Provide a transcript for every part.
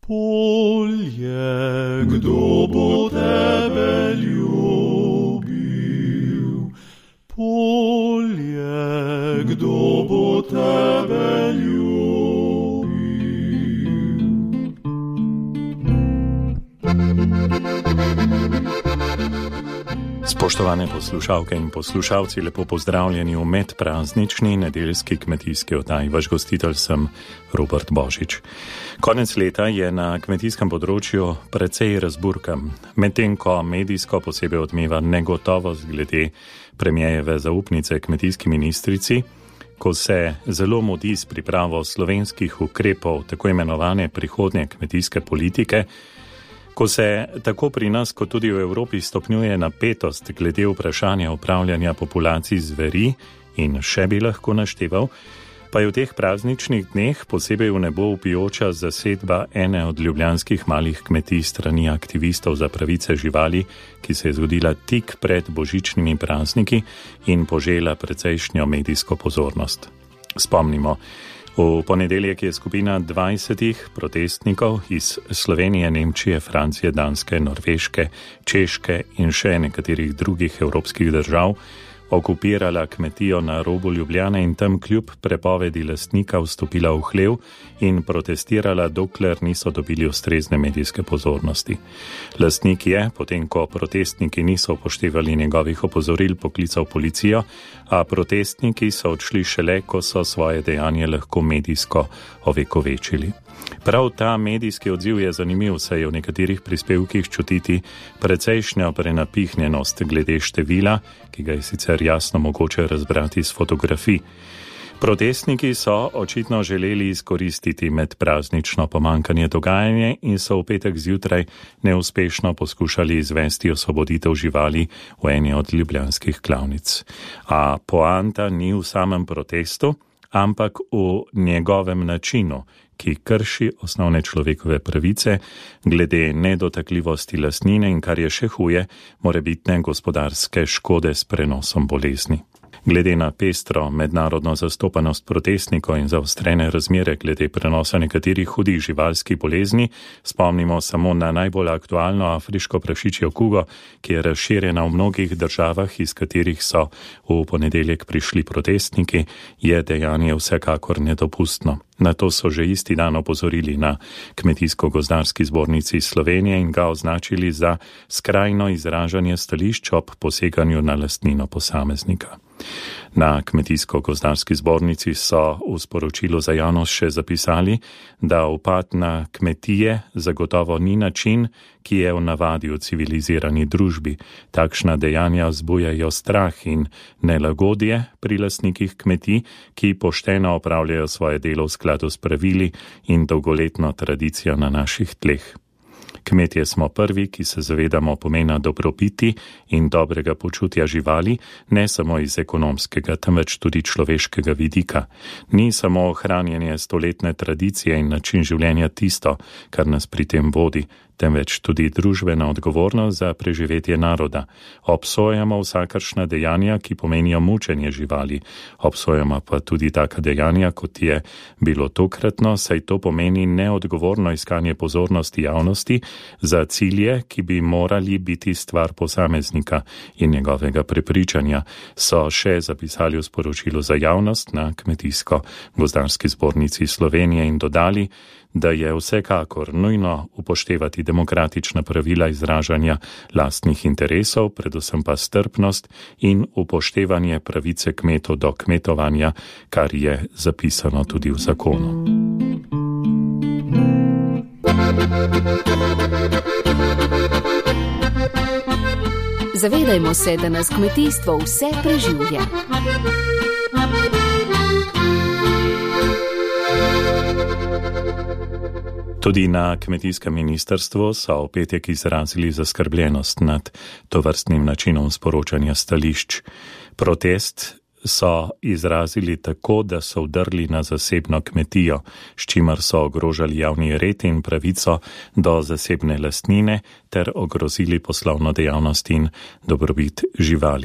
Polje, kdo bo tebe ljubil? Polje, kdo bo tebe ljubil? Spoštovane poslušalke in poslušalci, lepo pozdravljeni v medpraznični nedeljski kmetijski oddaji. Vaš gostitelj sem Robert Božič. Konec leta je na kmetijskem področju precej razburkan, medtem ko medijsko posebej odmeva negotovost glede premierjeve zaupnice kmetijski ministrici, ko se zelo mudi s pripravo slovenskih ukrepov tako imenovane prihodnje kmetijske politike, ko se tako pri nas kot tudi v Evropi stopnjuje napetost glede vprašanja upravljanja populacij zveri in še bi lahko našteval, pa je v teh prazničnih dneh posebej v nebo vpijoča zasedba ene od ljubljanskih malih kmetij strani aktivistov za pravice živali, ki se je zgodila tik pred božičnimi prazniki in požela precejšnjo medijsko pozornost. Spomnimo, v ponedeljek je skupina 20 protestnikov iz Slovenije, Nemčije, Francije, Danske, Norveške, Češke in še nekaterih drugih evropskih držav okupirala kmetijo na robu Ljubljane in tam kljub prepovedi lastnika vstopila v hlev in protestirala, dokler niso dobili ustrezne medijske pozornosti. Lastnik je, potem ko protestniki niso upoštevali njegovih opozoril, poklical policijo, a protestniki so odšli šele, ko so svoje dejanje lahko medijsko ovekovečili. Prav ta medijski odziv je zanimiv, saj je v nekaterih prispevkih čutiti precejšnjo prenapihnjenost glede števila, ki ga je sicer jasno mogoče razbrati iz fotografij. Protestniki so očitno želeli izkoristiti medpraznično pomanjkanje dogajanja in so v petek zjutraj neuspešno poskušali izvesti osvoboditev živali v eni od ljubljanskih klavnic. A poanta ni v samem protestu, ampak v njegovem načinu, ki krši osnovne človekove pravice glede nedotakljivosti lastnine in, kar je še huje, morebitne gospodarske škode s prenosom bolezni. Glede na pestro mednarodno zastopanost protestnikov in zaostrene razmere glede prenosa nekaterih hudih živalskih bolezni, spomnimo samo na najbolj aktualno afriško prašičjo kugo, ki je razširjena v mnogih državah, iz katerih so v ponedeljek prišli protestniki, je dejanje vsekakor nedopustno. Na to so že isti dan opozorili na Kmetijsko-gozdarski zbornici Slovenije in ga označili za skrajno izražanje stališč ob poseganju na lastnino posameznika. Na Kmetijsko-gozdarski zbornici so v sporočilu za javnost še zapisali, da upad na kmetije zagotovo ni način, ki je v navadi v civilizirani družbi. Takšna dejanja vzbujajo strah in nelagodje pri lastnikih kmetij, ki pošteno opravljajo svoje delo v skladu s pravili in dolgoletno tradicijo na naših tleh. Kmetje smo prvi, ki se zavedamo pomena dobrobiti in dobrega počutja živali, ne samo iz ekonomskega, temveč tudi človeškega vidika. Ni samo ohranjanje stoletne tradicije in način življenja tisto, kar nas pri tem vodi, temveč tudi družbena odgovornost za preživetje naroda. Obsojamo vsakršna dejanja, ki pomenijo mučenje živali. Obsojamo pa tudi taka dejanja, kot je bilo tokratno, saj to pomeni neodgovorno iskanje pozornosti javnosti za cilje, ki bi morali biti stvar posameznika in njegovega prepričanja, so še zapisali v sporočilu za javnost na Kmetijsko-gozdarski zbornici Slovenije in dodali, da je vsekakor nujno upoštevati demokratična pravila izražanja lastnih interesov, predvsem pa strpnost in upoštevanje pravice kmetov do kmetovanja, kar je zapisano tudi v zakonu. Zavedajmo se, da nas kmetijstvo vse preživlja. Tudi na kmetijskem ministrstvu so v petek izrazili zaskrbljenost nad tovrstnim načinom sporočanja stališč. Protest so izrazili tako, da so vdrli na zasebno kmetijo, s čimer so ogrožali javni red in pravico do zasebne lastnine ter ogrozili poslovno dejavnost in dobrobit živali.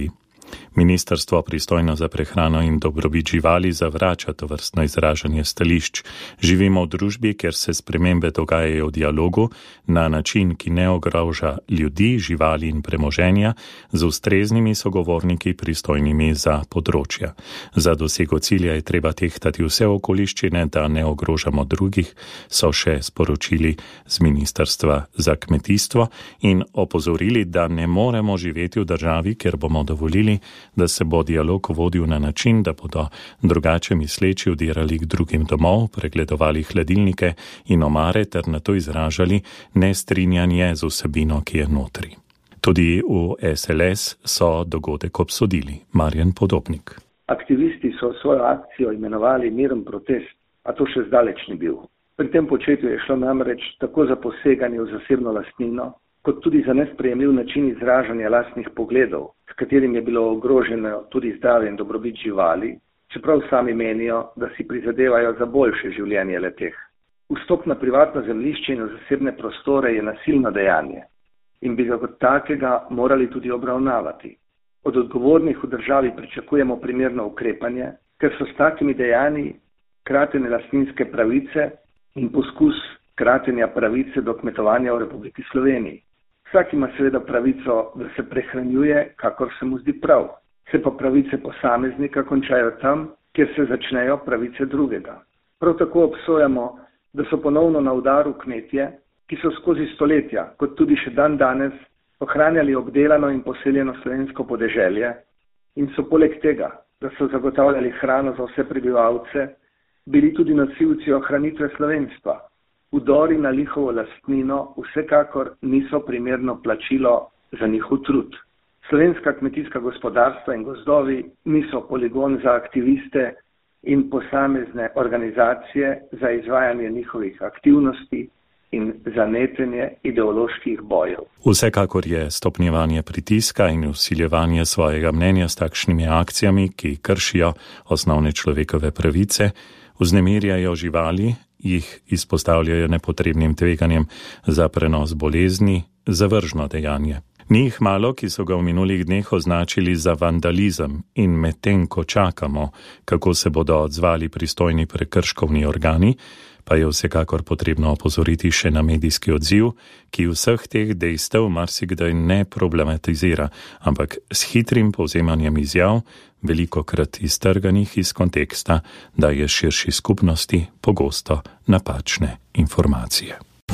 Ministrstvo pristojno za prehrano in dobrobit živali zavrača tovrstno izražanje stališč. Živimo v družbi, kjer se spremembe dogajajo v dialogu na način, ki ne ogroža ljudi, živali in premoženja, z ustreznimi sogovorniki pristojnimi za področja. Za dosego cilja je treba tehtati vse okoliščine, da ne ogrožamo drugih, so še sporočili z Ministrstva za kmetijstvo in opozorili, da ne moremo živeti v državi, kjer bomo dovolili, da se bo dialog vodil na način, da bodo drugače misleči vdirali k drugim domov, pregledovali hladilnike in omare ter na to izražali nestrinjanje z vsebino, ki je notri. Tudi v SLS so dogodek obsodili. Marjan Podobnik. Aktivisti so svojo akcijo imenovali miren protest, a to še zdaleč ni bil. Pri tem početju je šlo namreč tako za poseganje v zasebno lastnino, kot tudi za nesprejemljiv način izražanja lastnih pogledov, s katerim je bilo ogroženo tudi zdravje in dobrobit živali, čeprav sami menijo, da si prizadevajo za boljše življenje le-teh. Vstop na privatno zemljišče in v zasebne prostore je nasilno dejanje in bi ga kot takega morali tudi obravnavati. Od odgovornih v državi pričakujemo primerno ukrepanje, ker so s takimi dejanji kratene lastninske pravice in poskus kratenja pravice do kmetovanja v Republiki Sloveniji. Vsak ima seveda pravico, da se prehranjuje, kakor se mu zdi prav. Se pa pravice posameznika končajo tam, kjer se začnejo pravice drugega. Prav tako obsojamo, da so ponovno na udaru kmetje, ki so skozi stoletja, kot tudi še dan danes, ohranjali obdelano in poseljeno slovensko podeželje in so poleg tega, da so zagotavljali hrano za vse prebivalce, bili tudi nosilci ohranitve slovenstva. Vdori na njihovo lastnino vsekakor niso primerno plačilo za njihov trud. Slovenska kmetijska gospodarstva in gozdovi niso poligon za aktiviste in posamezne organizacije za izvajanje njihovih aktivnosti in za netenje ideoloških bojev. Vsekakor je stopnjevanje pritiska in vsiljevanje svojega mnenja s takšnimi akcijami, ki kršijo osnovne človekove pravice, vznemirjajo živali, jih izpostavljajo nepotrebnim tveganjem za prenos bolezni, zavržno dejanje. Ni jih malo, ki so ga v minulih dneh označili za vandalizem in medtem, ko čakamo, kako se bodo odzvali pristojni prekrškovni organi, pa je vsekakor potrebno opozoriti še na medijski odziv, ki vseh teh dejstev marsikdaj ne problematizira, ampak s hitrim povzemanjem izjav, velikokrat iztrganih iz konteksta, daje širši skupnosti pogosto napačne informacije.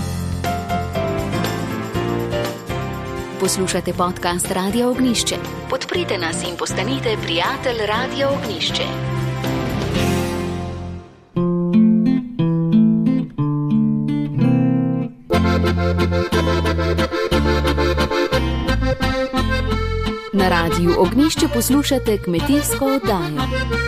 Poslušate podcast Radia Ognjišče. Podprite nas in postanite prijatelj Radia Ognjišče. Na Radiu Ognjišče poslušate kmetijsko oddajo.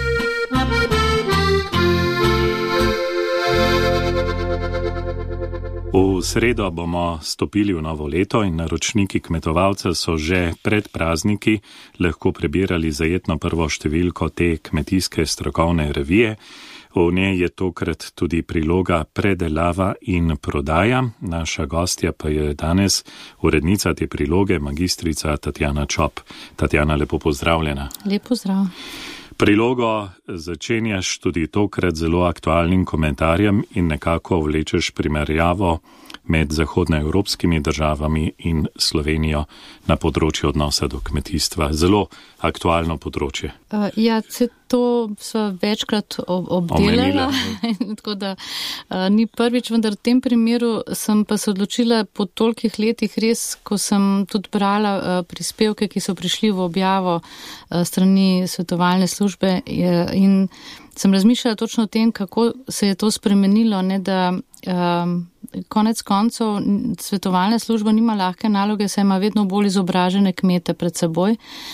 V sredo bomo stopili v novo leto in naročniki kmetovalca so že pred prazniki lahko prebirali zajetno prvo številko te kmetijske strokovne revije. V njej je tokrat tudi priloga Predelava in prodaja. Naša gostja pa je danes urednica te priloge, magistrica Tatjana Čop. Tatjana, lepo pozdravljena. Lep pozdrav. Prilogo začenjaš tudi tokrat zelo aktualnim komentarjem in nekako vlečeš primerjavo med zahodnoevropskimi državami in Slovenijo na področju odnosa do kmetijstva. Zelo aktualno področje. Ja, to so večkrat obdelala, tako da ni prvič, vendar v tem primeru sem pa se odločila po tolikih letih res, ko sem tudi brala prispevke, ki so prišli v objavo strani svetovalne službe in sem razmišljala točno o tem, kako se je to spremenilo, ne da konec koncev svetovalna služba nima lahke naloge, saj ima vedno bolj izobražene kmete pred seboj.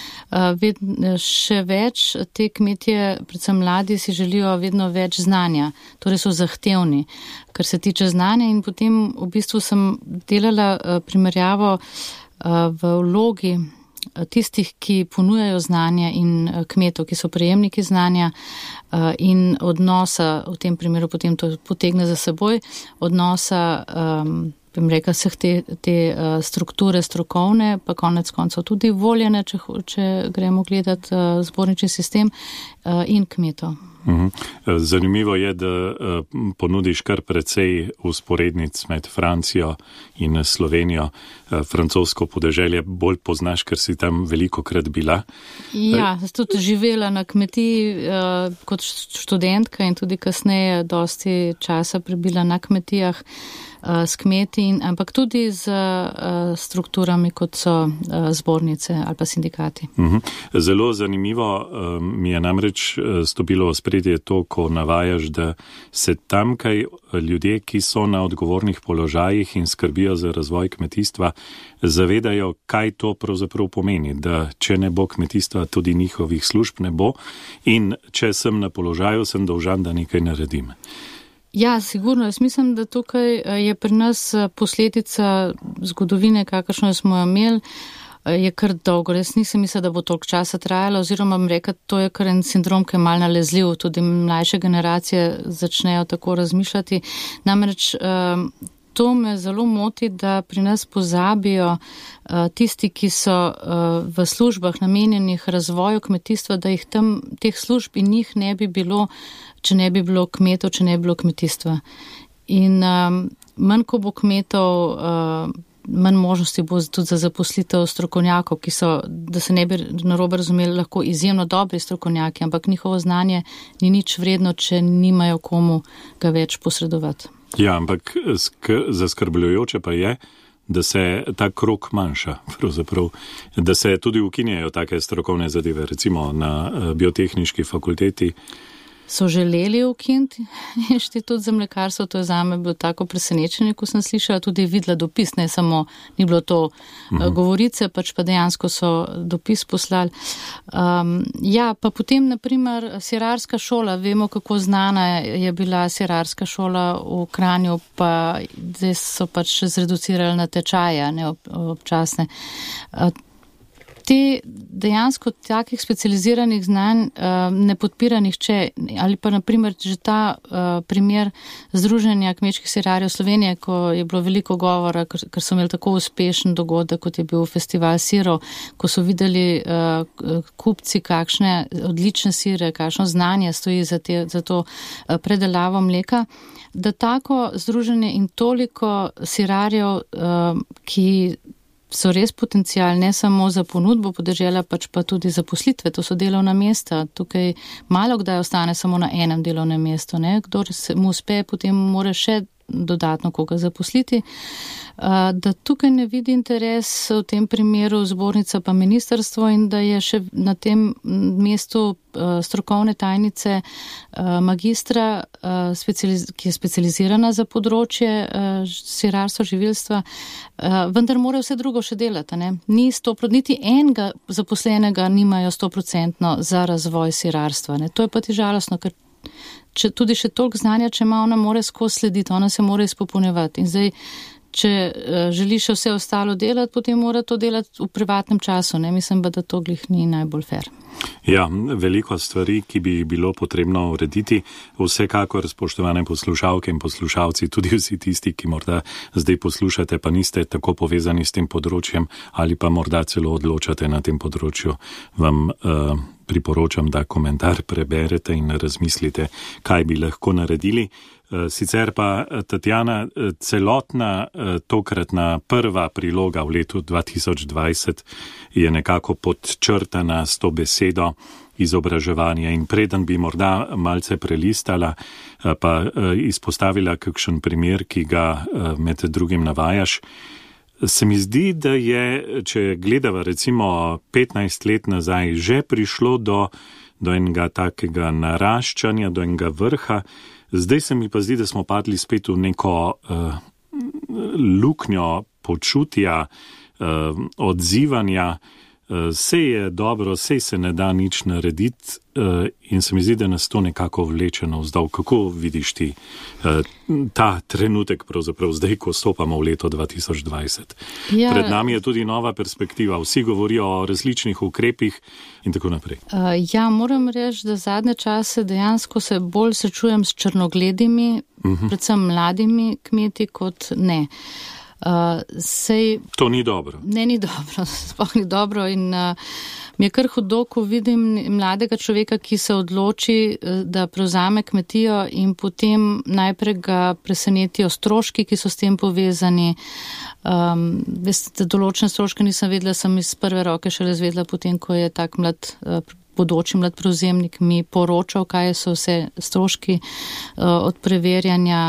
Še več te kmetje, predvsem mladi, si želijo vedno več znanja, torej so zahtevni, kar se tiče znanja in potem v bistvu sem delala primerjavo v vlogi tistih, ki ponujajo znanja in kmetov, ki so prejemniki znanja in odnosa, v tem primeru potem to potegne za seboj, odnosa bim rekel, vseh te strukture strokovne, pa konec koncev tudi voljene, če gremo gledati zbornični sistem in kmetov. Zanimivo je, da ponudiš kar precej usporednic med Francijo in Slovenijo. Francosko podeželje bolj poznaš, ker si tam velikokrat bila. Ja, tudi živela na kmetiji kot študentka in tudi kasneje dosti časa prebila na kmetijah s kmeti, ampak tudi z strukturami, kot so zbornice ali pa sindikati. Zelo zanimivo mi je namreč stopilo v spredje to, ko navajaš, da se tamkaj ljudje, ki so na odgovornih položajih in skrbijo za razvoj kmetijstva, zavedajo, kaj to pravzaprav pomeni, da če ne bo kmetijstva, tudi njihovih služb ne bo in če sem na položaju, sem dolžan, da nekaj naredim. Ja, sigurno. Jaz mislim, da tukaj je pri nas posledica zgodovine, kakršno smo jo imeli, je kar dolgo. Jaz nisem mislila, da bo toliko časa trajalo, oziroma bom rekla, to je kar en sindrom, ki je mal nalezljiv. Tudi mlajše generacije začnejo tako razmišljati. Namreč to me zelo moti, da pri nas pozabijo tisti, ki so v službah namenjenih razvoju kmetijstva, da jih tam, teh služb in njih ne bi bilo, če ne bi bilo kmetov, če ne bi bilo kmetijstva. In manj, ko bo kmetov, manj možnosti bo tudi za zaposlitev strokovnjakov, ki so, da se ne bi narobe razumeli, lahko izjemno dobri strokovnjaki, ampak njihovo znanje ni nič vredno, če nimajo komu ga več posredovati. Ja, ampak zaskrbljujoče pa je, da se ta krog manjša, pravzaprav, da se tudi ukinjajo take strokovne zadeve, recimo na biotehniški fakulteti. So želeli ukiniti inštitut za mlekarstvo, to je zame bilo tako presenečenje, ko sem slišala, tudi videla dopis, ne samo, ni bilo to govorice, pač pa dejansko so dopis poslali. Ja, pa potem, naprimer, sirarska šola, vemo, kako znana je bila sirarska šola v Kranju, pa zdaj so pač zreducirali na tečaje, ne občasne. Te dejansko takih specializiranih znanj ne podpira nihče, ali pa naprimer že ta primer Združenja kmečkih sirarjev Slovenije, ko je bilo veliko govora, ker so imeli tako uspešen dogodek, kot je bil festival sirov, ko so videli kupci, kakšne odlične sire, kakšno znanje stoji za to predelavo mleka, da tako združenje in toliko sirarjev, ki so res potencial ne samo za ponudbo podeželja, pač pa tudi za poslitve, to so delovna mesta. Tukaj malo kdaj ostane samo na enem delovnem mestu, ne? Kdor se mu uspe, potem mora še dodatno koga zaposliti. Da tukaj ne vidi interes v tem primeru zbornica pa ministrstvo in da je še na tem mestu strokovne tajnice magistra, ki je specializirana za področje sirarstva, živilstva, vendar mora vse drugo še delati. Ne? Niti enega zaposlenega nimajo 100% za razvoj sirarstva. Ne? To je pa ti žalostno, ker tudi še toliko znanja, če ima, ona more skozi slediti, ona se mora izpopolnjevati. In zdaj, če želi še vse ostalo delati, potem mora to delati v privatnem času. Ne? Mislim pa, da to glih ni najbolj fair. Ja, veliko stvari, ki bi bilo potrebno urediti. Vsekakor, spoštovane poslušalke in poslušalci, tudi vsi tisti, ki morda zdaj poslušate, pa niste tako povezani s tem področjem ali pa morda celo odločate na tem področju, vam priporočam, da komentar preberete in razmislite, kaj bi lahko naredili. Sicer pa, Tatjana, celotna tokratna prva priloga v letu 2020 je nekako podčrtana s to besedo izobraževanja in preden bi morda malce prelistala, pa izpostavila kakšen primer, ki ga med drugim navajaš. Se mi zdi, da je, če gledava recimo 15 let nazaj, že prišlo do enega takega naraščanja, do enega vrha. Zdaj se mi pa zdi, da smo padli spet v neko luknjo počutja, odzivanja. Sej je dobro, sej se ne da nič narediti in se mi zdi, da nas to nekako vleče navzdol. Kako vidiš ti ta trenutek pravzaprav zdaj, ko stopamo v leto 2020? Ja. Pred nami je tudi nova perspektiva, vsi govorijo o različnih ukrepih in tako naprej. Ja, moram reči, da zadnje čase dejansko se bolj srečujem s črnogledimi, predvsem mladimi kmeti kot ne. To ni dobro. Ne, ni dobro, sploh ni dobro in mi je kar hudo, ko vidim mladega človeka, ki se odloči, da prevzame kmetijo in potem najprej ga presenetijo stroški, ki so s tem povezani. Veste, določene stroške nisem vedela, sem iz prve roke šele zvedela potem, ko je tak bodoči mlad prevzemnik mi poročal, kaj so vse stroški od preverjanja,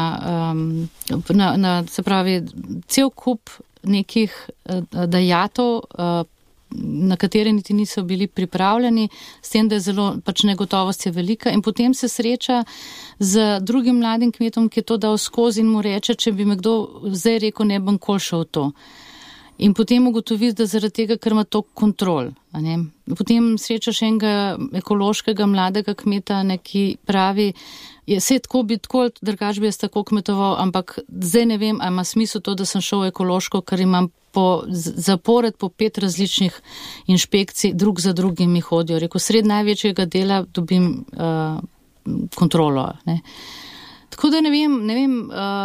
se pravi, cel kup nekih dajatov, na katere niti niso bili pripravljeni, s tem, da je zelo, negotovost je velika in potem se sreča z drugim mladim kmetom, ki je to dal skozi in mu reče, če bi me kdo zdaj rekel, ne bom kol šel to. In potem ugotovi, da zaradi tega, ker ima to kontrol. Potem srečaš enega ekološkega mladega kmeta, ki pravi, se tako bi tako, drugače bi jaz tako kmetoval, ampak zdaj ne vem, a ima smisel to, da sem šel ekološko, ker imam zapored po 5 različnih inšpekcij, drug za drugim mi hodijo. Rekel, sred največjega dela dobim kontrolo. Ne. Tako da ne vem,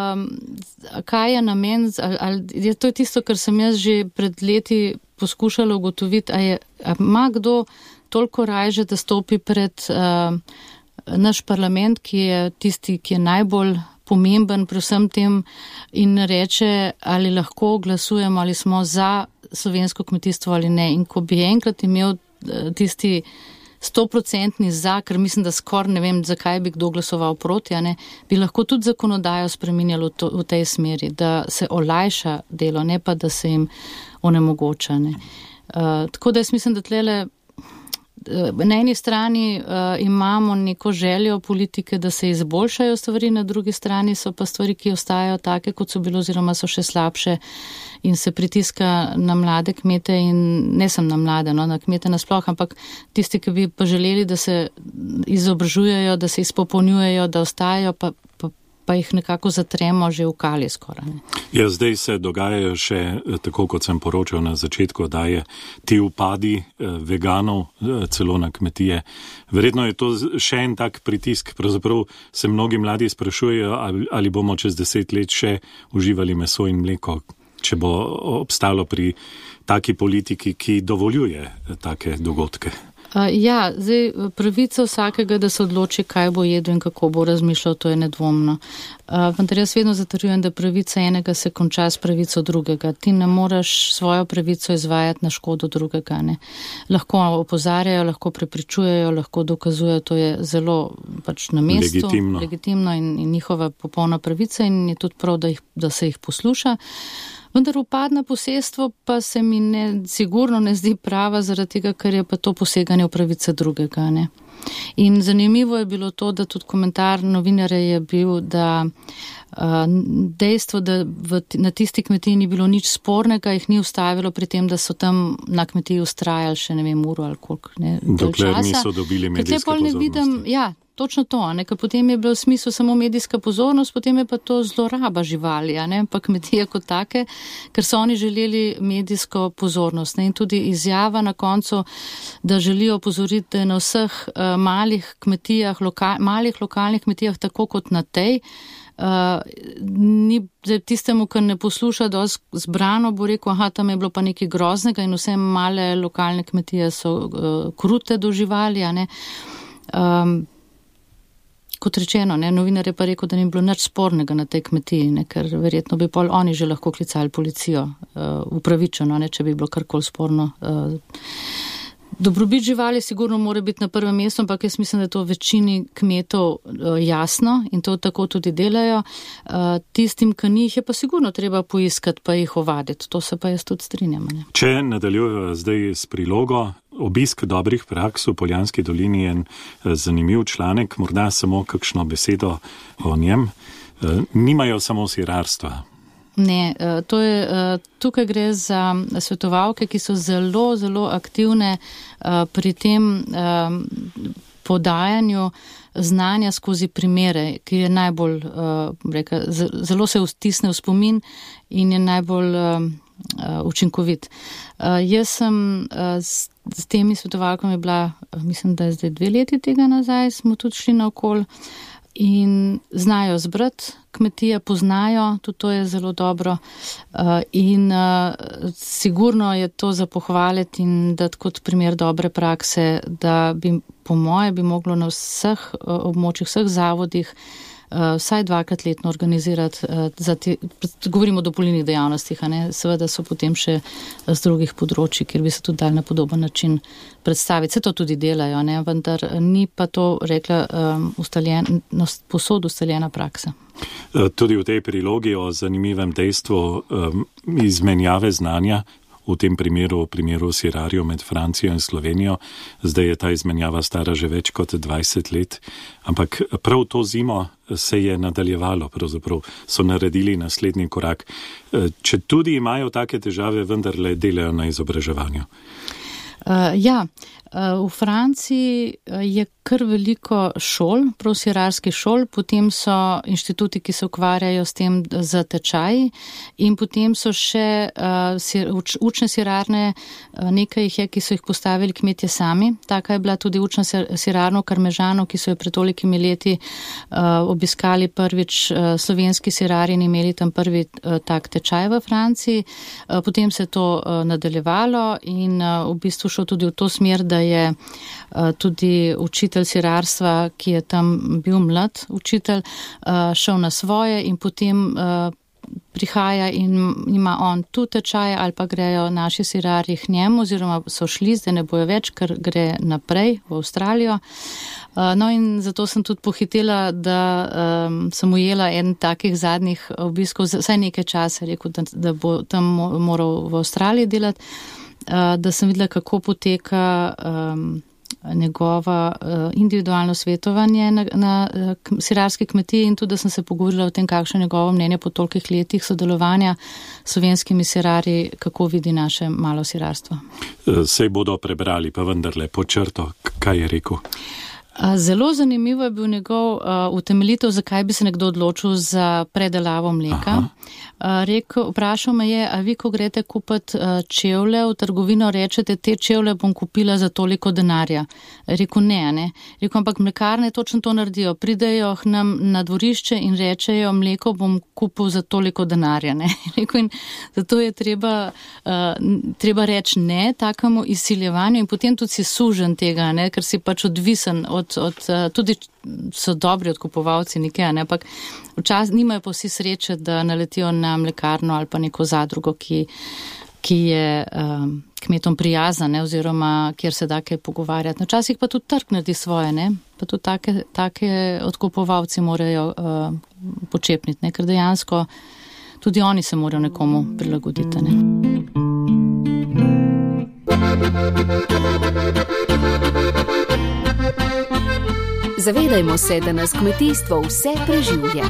kaj je namen, ali to je tisto, kar sem jaz že pred leti poskušala ugotoviti, a ima kdo toliko rajže, da stopi pred naš parlament, ki je tisti, ki je najbolj pomemben pri vsem tem in reče, ali lahko glasujemo, ali smo za slovensko kmetijstvo ali ne. In ko bi enkrat imel tisti 100% za, ker mislim, da skoraj ne vem, zakaj bi kdo glasoval proti, bi lahko tudi zakonodajo spreminjalo v tej smeri, da se olajša delo, ne pa, da se jim onemogoča. Tako da jaz mislim, da tlele na eni strani imamo neko željo politike, da se izboljšajo stvari, na drugi strani so pa stvari, ki ostajajo take, kot so bilo, oziroma so še slabše in se pritiska na mlade kmete in ne sem na mlade, na kmete nasploh, ampak tisti, ki bi pa želeli, da se izobražujejo, da se izpopolnjujejo, da ostajajo, pa jih nekako zatremo že v kali skoraj. Ja, zdaj se dogajajo še, tako kot sem poročal na začetku, da je ti upadi veganov celo na kmetije. Verjetno je to še en tak pritisk. Pravzaprav se mnogi mladi sprašujejo, ali bomo čez 10 let še uživali meso in mleko, če bo obstalo pri taki politiki, ki dovoljuje take dogodke. Ja, zdaj pravica vsakega, da se odloči, kaj bo jedel in kako bo razmišljal, to je nedvomno. Vendar jaz vedno zatrjujem, da pravica enega se konča s pravico drugega. Ti ne moreš svojo pravico izvajati na škodo drugega. Ne. Lahko opozarjajo, lahko prepričujejo, lahko dokazujejo, to je zelo na mestu, legitimno in njihova popolna pravica in je tudi prav, da se jih posluša. Vendar upadno posestvo pa se mi sigurno ne zdi prava, zaradi tega, ker je pa to poseganje v pravice drugega. Ne. In zanimivo je bilo to, da tudi komentar novinarja je bil, da dejstvo, da na tisti kmetiji ni bilo nič spornega, jih ni ustavilo pri tem, da so tam na kmetiji ustrajali še uro ali koliko. Dokler niso dobili medijske pozornosti. Ja, točno to, ker potem je bilo v smislu samo medijska pozornost, potem je pa to zloraba živali, pa kmetije kot take, ker so oni želeli medijsko pozornost. In tudi izjava na koncu, da želijo opozoriti, da je na vseh malih kmetijah, malih lokalnih kmetijah, tako kot na tej, ni tistemu, ki ne posluša dosti zbrano, bo rekel, tam je bilo pa nekaj groznega in vse male lokalne kmetije so krute do živali, Kot rečeno, novinar je pa rekel, da ni bilo nič spornega na tej kmetiji, ker verjetno bi pol oni že lahko klicali policijo upravičeno, če bi bilo karkoli sporno. Dobrobit živali sigurno mora biti na prvem mestu, ampak jaz mislim, da je to večini kmetov jasno in to tako tudi delajo. Tistim, ki njih je pa sigurno treba poiskati, pa jih ovaditi. To se pa jaz tudi strinjam. Če nadaljujejo zdaj s prilogo, obisk dobrih praks v Poljanski dolini je zanimiv članek, morda samo kakšno besedo o njem. Nimajo samo sirarstva. Ne, tukaj gre za svetovalke, ki so zelo, zelo aktivne pri tem podajanju znanja skozi primere, ki je najbolj, zelo se vtisne v spomin in je najbolj učinkovit. Jaz sem s temi svetovalkami bila, mislim, da je zdaj 2 leti tega nazaj, smo tudi šli naokoli. in znajo zbrati kmetije, poznajo, tudi to je zelo dobro in sigurno je to za pohvaliti in dati kot primer dobre prakse, da bi po moje bi moglo na vseh območjih, vseh zavodih vsaj 2krat letno organizirati govorimo o dopolnilnih dejavnostih, a ne, seveda so potem še z drugih področji, kjer bi se tudi dali na podoben način predstaviti. Se to tudi delajo, ne, vendar ni pa to, rekla, posod ustaljena praksa. Tudi v tej prilogi o zanimivem dejstvu izmenjave znanja, v tem primeru sirarjev med Francijo in Slovenijo. Zdaj je ta izmenjava stara že več kot 20 let, ampak prav to zimo se je nadaljevalo, pravzaprav so naredili naslednji korak. Če tudi imajo take težave, vendarle delajo na izobraževanju. V Franciji je kar veliko šol, prav sirarskih šol, potem so inštituti, ki se ukvarjajo s tem za tečaji in potem so še učne sirarne, nekaj jih je, ki so jih postavili kmetje sami. Taka je bila tudi učna sirarna v Karmežanu, ki so jo pred tolikimi leti obiskali prvič slovenski sirarji in imeli tam prvi tak tečaj v Franciji. Potem se je to nadaljevalo in v bistvu šlo tudi v to smer, da je tudi učitelj sirarstva, ki je tam bil mlad učitelj, šel na svoje in potem prihaja in ima on tu tečaje ali pa grejo naši sirarji k njemu oziroma so šli, zdaj ne bojo več, ker gre naprej v Avstralijo. No in zato sem tudi pohitela, da sem ujela en takih zadnjih obiskov, vsaj nekaj časa, rekel, da bo tam moral v Avstraliji delati, da sem videla, kako poteka njegova individualno svetovanje na sirarski kmetiji in tudi, da sem se pogovorila o tem, kakšno je njegovo mnenje po tolikih letih sodelovanja s slovenskimi sirarji, kako vidi naše malo sirarstvo. Sej bodo prebrali, pa vendarle po črto, kaj je rekel? Zelo zanimivo je bil njegov utemeljitev, zakaj bi se nekdo odločil za predelavo mleka. Vprašal me je, a vi, ko greste kupiti čevlje v trgovino, rečete, te čevlje bom kupila za toliko denarja. Rekel, ne. Rekel, ampak mlekarne točno to naredijo. Pridejo k nam na dvorišče in rečejo, mleko bom kupil za toliko denarja. Ne? Rekel, in zato je treba reči ne takemu izsiljevanju in potem tudi si sužen tega, ne? Ker si pač odvisen tudi so dobri odkupovalci nekaj, ne, ampak včasih nimajo pa vsi sreče, da naletijo na mlekarno ali pa neko zadrugo, ki je kmetom prijazna, ne, oziroma kjer se da kaj pogovarjati. Včasih pa tudi trg naredi svoje, ne, pa tudi take odkupovalci morajo počepniti, ne, ker dejansko tudi oni se morajo nekomu prilagoditi, ne. Zavedajmo se, da nas kmetijstvo vse preživlja.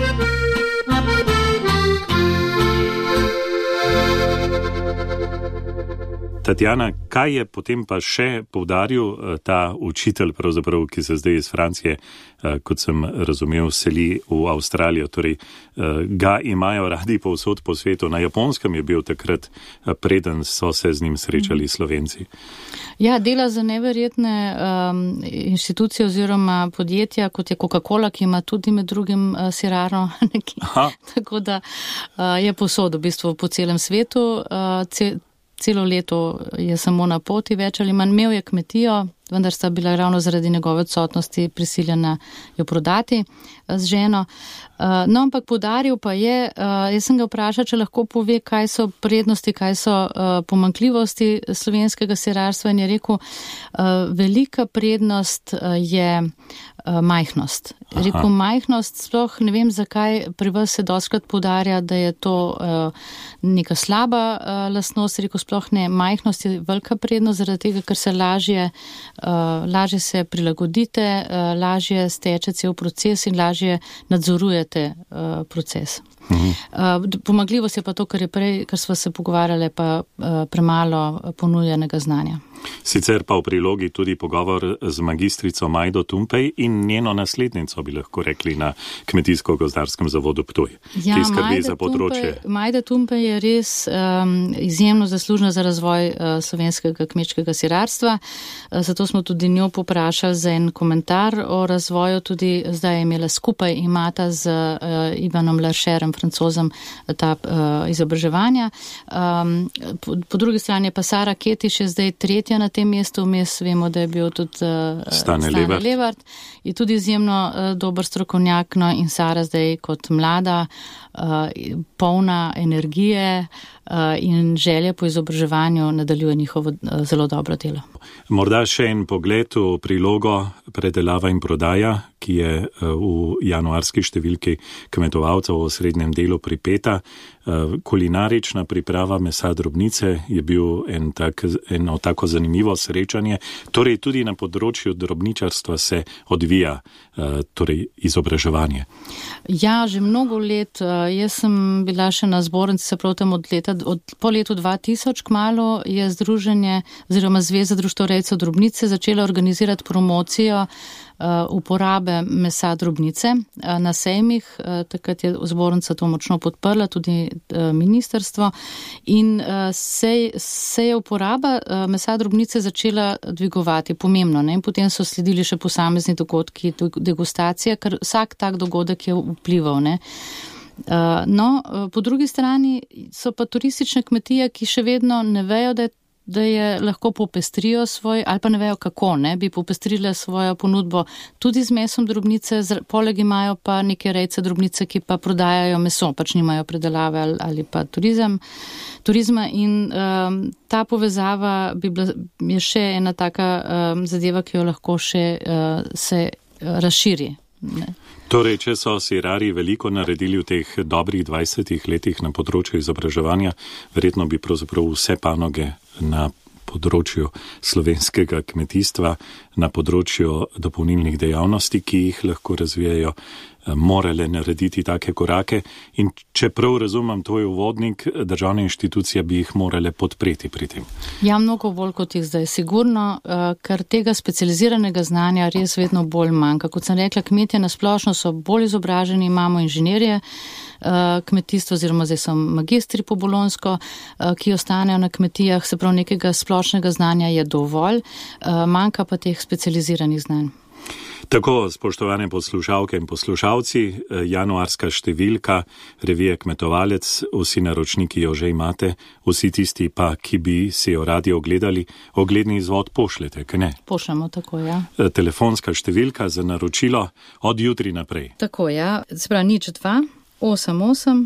Tatjana, kaj je potem pa še poudaril ta učitelj, pravzaprav, ki se zdaj iz Francije, kot sem razumel, seli v Avstralijo, torej ga imajo radi povsod po svetu. Na Japonskem je bil takrat, preden so se z njim srečali Slovenci. Ja, dela za neverjetne inštitucije oziroma podjetja, kot je Coca-Cola, ki ima tudi med drugim sirarno nekaj. Tako da je povsod v bistvu po celem svetu. Celo leto je samo na poti več ali manj. Imel je kmetijo, vendar sta bila ravno zaradi njegove odsotnosti prisiljena jo prodati z ženo. No, ampak poudaril pa je, jaz sem ga vprašal, če lahko pove, kaj so prednosti, kaj so pomanjkljivosti slovenskega sirarstva in je rekel, velika prednost je majhnost. Rekel, majhnost, sploh ne vem, zakaj pri vas se dostikrat poudarja, da je to neka slaba lastnost. Rekel, sploh ne, majhnost je velika prednost, zaradi tega, ker se lažje se prilagodite, lažje steče cel proces in lažje nadzorujete proces. Pomagljivost je pa to, kar sva se pogovarjali, pa premalo ponujenega znanja. Sicer pa v prilogi tudi pogovor z magistrico Majdo Tumpej in njeno naslednico, bi lahko rekli, na Kmetijsko-gozdarskem zavodu Ptuj, ki skrbi za področje. Majda Tumpej je res izjemno zaslužna za razvoj slovenskega kmečkega sirarstva, zato smo tudi njo poprašali za en komentar o razvoju, tudi zdaj je imela skupaj imata z Ivanom Larcherem, Francozom, ta izobraževanja. Po drugi strani je pa Sara Ketiš, je zdaj tretja na tem mestu, vmes vemo, da je bil tudi Stane Levart. Je tudi izjemno dober strokovnjak, no, in Sara zdaj kot mlada, polna energije in želje po izobraževanju nadaljuje njihovo zelo dobro delo. Morda še en pogled v prilogo Predelava in prodaja, ki je v januarski številki Kmetovalcev v srednjem delu pripeta. Kulinarična priprava mesa drobnice je bil eno tako zanimivo srečanje. Torej tudi na področju drobničarstva se odvija izobraževanje. Ja, že mnogo let. Jaz sem bila še na zbornici, se prav tam po letu 2000 kmalu je združenje oziroma Zveza društev rejcev drobnice začela organizirati promocijo uporabe mesa drobnice na sejmih. Takrat je zbornica to močno podprla, tudi ministrstvo, in se je uporaba mesa drobnice začela dvigovati pomembno, ne? In potem so sledili še posamezni dogodki, degustacije, ker vsak tak dogodek je vplival, ne? Po drugi strani so pa turistične kmetije, ki še vedno ne vejo, da je lahko popestrijo svoj, ali pa ne vejo kako, ne, bi popestrile svojo ponudbo tudi z mesom drobnice, poleg imajo pa neke rejce drobnice, ki pa prodajajo meso, pač nimajo predelave ali pa turizma, in ta povezava je še ena taka zadeva, ki jo lahko še se razširi. Ne. Torej, če so sirari veliko naredili v teh dobrih 20 letih na področju izobraževanja, verjetno bi pravzaprav vse panoge na področju slovenskega kmetijstva, na področju dopolnilnih dejavnosti, ki jih lahko razvijajo, morale narediti take korake, in če prav razumem tvoj uvodnik, državne inštitucije bi jih morale podpreti pri tem. Ja, mnogo bolj kot jih zdaj, sigurno, ker tega specializiranega znanja res vedno bolj manjka. Kot sem rekla, kmetje nasplošno so bolj izobraženi, imamo inženirje kmetijstva, oziroma zdaj so magistri po bolonjsko, ki ostanejo na kmetijah, se prav nekega splošnega znanja je dovolj, manjka pa teh specializiranih znanj. Tako, spoštovane poslušalke in poslušalci, januarska številka revije Kmetovalec, vsi naročniki jo že imate, vsi tisti pa, ki bi si jo radi ogledali, ogledni izvod pošljete, kaj ne? Pošljamo, tako, ja. Telefonska številka za naročilo od jutri naprej. Tako, ja, se pravi 02 88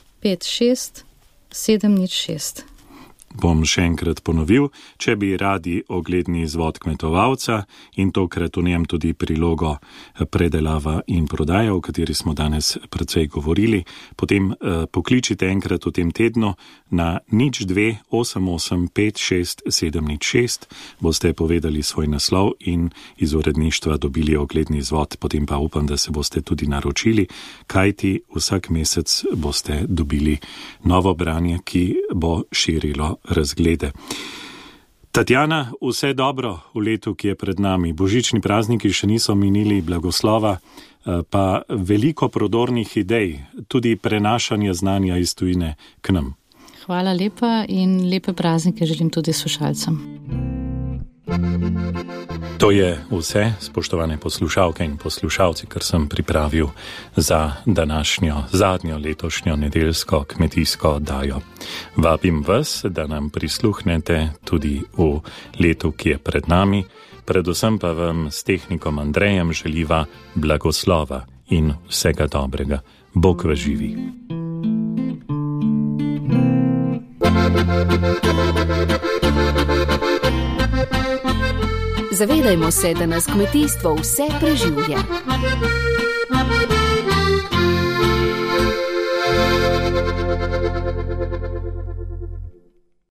56 706. Bom še enkrat ponovil, če bi radi ogledni izvod kmetovalca in tokrat v njem tudi prilogo Predelava in prodaja, o kateri smo danes precej govorili, potem pokličite enkrat v tem tednu na 02 88 56 706, boste povedali svoj naslov in iz uredništva dobili ogledni izvod, potem pa upam, da se boste tudi naročili, kajti vsak mesec boste dobili novo branje, ki bo širilo razglede. Tatjana, vse dobro v letu, ki je pred nami. Božični prazniki še niso minili, blagoslova, pa veliko prodornih idej, tudi prenašanje znanja iz tujine k nam. Hvala lepa in lepe praznike želim tudi slušalcem. To je vse, spoštovane poslušalke in poslušalci, kar sem pripravil za današnjo, zadnjo letošnjo nedeljsko kmetijsko oddajo. Vabim vas, da nam prisluhnete tudi v letu, ki je pred nami, predvsem pa vam s tehnikom Andrejem želiva blagoslova in vsega dobrega. Bog vas živi. Zavedajmo se, da nas kmetijstvo vse preživlja.